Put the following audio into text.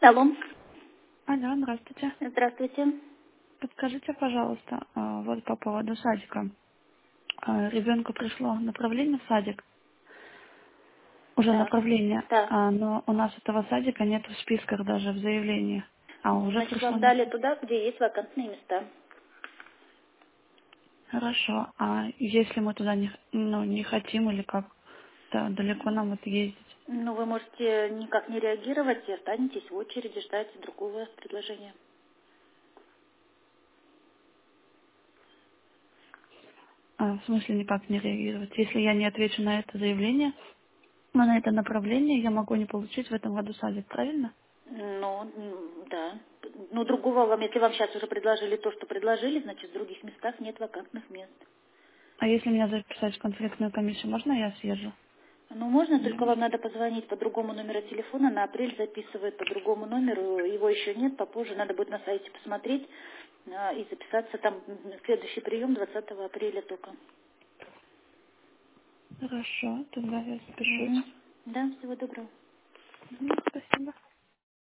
Алло. Алло, здравствуйте. Здравствуйте. Подскажите, пожалуйста, вот по поводу садика. Ребенку пришло направление в садик, уже Так. направление, Так. но у нас этого садика нет в списках даже в заявлении. А Ну, уже значит, пришло вам дали туда, где есть вакантные места. Хорошо. А если мы туда не хотим или как? Да, далеко нам это ездить? Ну, вы можете никак не реагировать и останетесь в очереди, ждать другого предложения. В смысле никак не реагировать? Если я не отвечу на это заявление, на это направление, я могу не получить в этом году садик, правильно? Ну, да. Ну, другого вам, если вам сейчас уже предложили то, что предложили, значит, в других местах нет вакантных мест. А если меня записать в конфликтную комиссию, можно я съезжу? Ну, можно, только Или- вам надо позвонить по другому номеру телефона. На апрель записывают по другому номеру. Его еще нет, попозже надо будет на сайте посмотреть и записаться там. Следующий прием 20 апреля только. Хорошо, тогда я запишусь. Мгм. Да, всего доброго. Спасибо.